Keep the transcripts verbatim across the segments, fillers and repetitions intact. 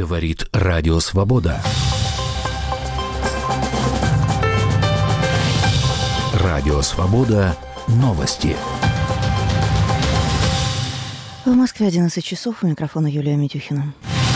Говорит Радио Свобода. Радио Свобода. Новости. В Москве одиннадцать часов. У микрофона Юлия Митюхина.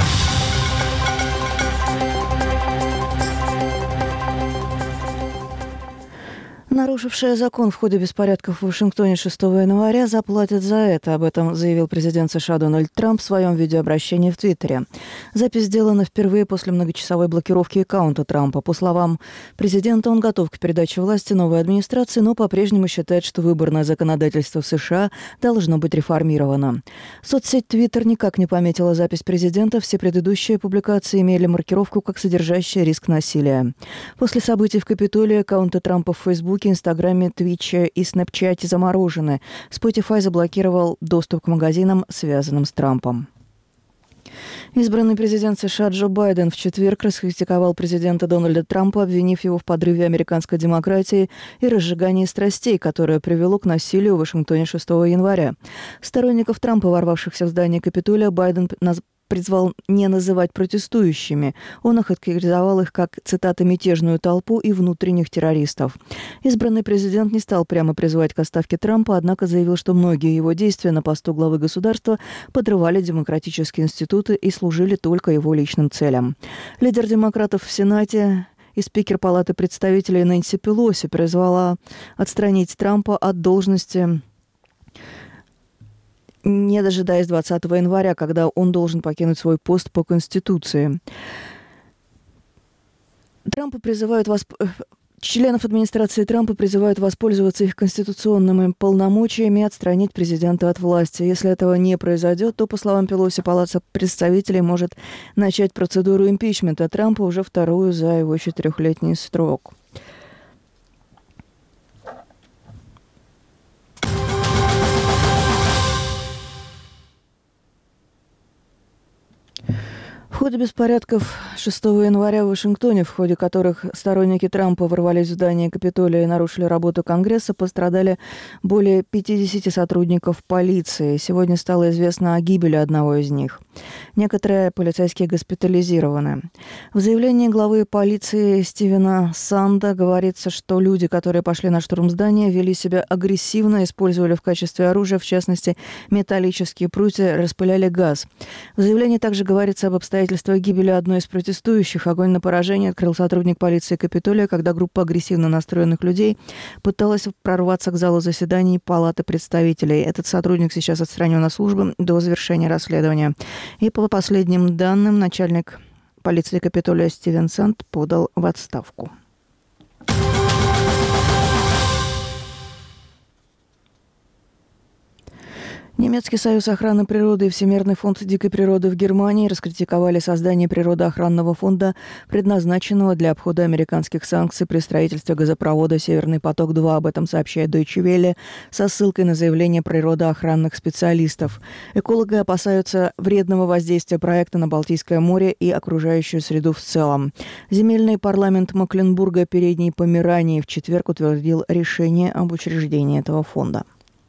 Нарушившие закон в ходе беспорядков в Вашингтоне шестого января заплатят за это. Об этом заявил президент США Дональд Трамп в своем видеообращении в Твиттере. Запись сделана впервые после многочасовой блокировки аккаунта Трампа. По словам президента, он готов к передаче власти новой администрации, но по-прежнему считает, что выборное законодательство в США должно быть реформировано. Соцсеть Твиттер никак не пометила запись президента. Все предыдущие публикации имели маркировку как содержащие риск насилия. После событий в Капитолии аккаунты Трампа в Фейсбуке, Инстаграме, Твиче и Снэпчате заморожены. Spotify заблокировал доступ к магазинам, связанным с Трампом. Избранный президент США Джо Байден в четверг раскритиковал президента Дональда Трампа, обвинив его в подрыве американской демократии и разжигании страстей, которое привело к насилию в Вашингтоне шестого января. Сторонников Трампа, ворвавшихся в здание Капитолия, Байден назвал призвал не называть протестующими. Он охарактеризовал их как, цитата, «мятежную толпу и внутренних террористов». Избранный президент не стал прямо призывать к отставке Трампа, однако заявил, что многие его действия на посту главы государства подрывали демократические институты и служили только его личным целям. Лидер демократов в Сенате и спикер Палаты представителей Нэнси Пелоси призвала отстранить Трампа от должности, не дожидаясь двадцатого января, когда он должен покинуть свой пост по Конституции. Трампа призывают восп... Членов администрации Трампа призывают воспользоваться их конституционными полномочиями и отстранить президента от власти. Если этого не произойдет, то, по словам Пелоси, Палата представителей может начать процедуру импичмента Трампа, уже вторую за его четырехлетний срок. В ходе беспорядков шестого января в Вашингтоне, в ходе которых сторонники Трампа ворвались в здание Капитолия и нарушили работу Конгресса, пострадали более пятидесяти сотрудников полиции. Сегодня стало известно о гибели одного из них. Некоторые полицейские госпитализированы. В заявлении главы полиции Стивена Санда говорится, что люди, которые пошли на штурм здания, вели себя агрессивно, использовали в качестве оружия, в частности, металлические прутья, распыляли газ. В заявлении также говорится об обстоятельствах гибели одной из протестующих. Огонь на поражение открыл сотрудник полиции Капитолия, когда группа агрессивно настроенных людей пыталась прорваться к залу заседаний Палаты представителей. Этот сотрудник сейчас отстранен от службы до завершения расследования. И по последним данным, начальник полиции Капитолия Стивен Санд подал в отставку. Немецкий союз охраны природы и Всемирный фонд дикой природы в Германии раскритиковали создание природоохранного фонда, предназначенного для обхода американских санкций при строительстве газопровода «Северный поток-два». Об этом сообщает Deutsche Welle со ссылкой на заявление природоохранных специалистов. Экологи опасаются вредного воздействия проекта на Балтийское море и окружающую среду в целом. Земельный парламент Мекленбурга Передней Померании в четверг утвердил решение об учреждении этого фонда.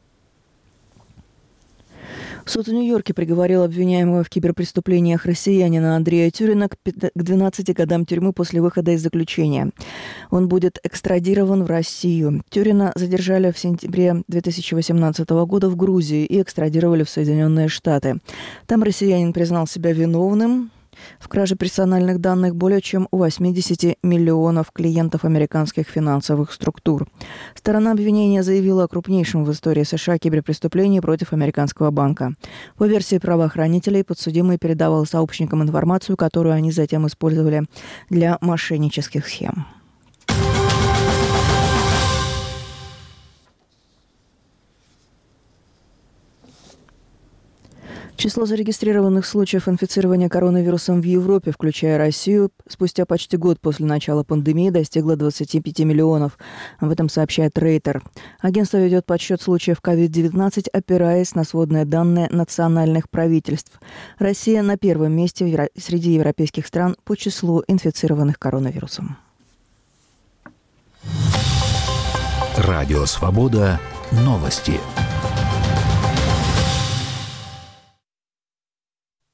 Суд в Нью-Йорке приговорил обвиняемого в киберпреступлениях россиянина Андрея Тюрина к двенадцати годам тюрьмы после выхода из заключения. Он будет экстрадирован в Россию. Тюрина задержали в сентябре две тысячи восемнадцатого года в Грузии и экстрадировали в Соединенные Штаты. Там россиянин признал себя виновным в краже персональных данных более чем у восьмидесяти миллионов клиентов американских финансовых структур. Сторона обвинения заявила о крупнейшем в истории США киберпреступлении против американского банка. По версии правоохранителей, подсудимый передавал сообщникам информацию, которую они затем использовали для мошеннических схем. Число зарегистрированных случаев инфицирования коронавирусом в Европе, включая Россию, спустя почти год после начала пандемии достигло двадцати пяти миллионов. Об этом сообщает Рейтер. Агентство ведет подсчет случаев ковид девятнадцать, опираясь на сводные данные национальных правительств. Россия на первом месте среди европейских стран по числу инфицированных коронавирусом. Радио Свобода. Новости.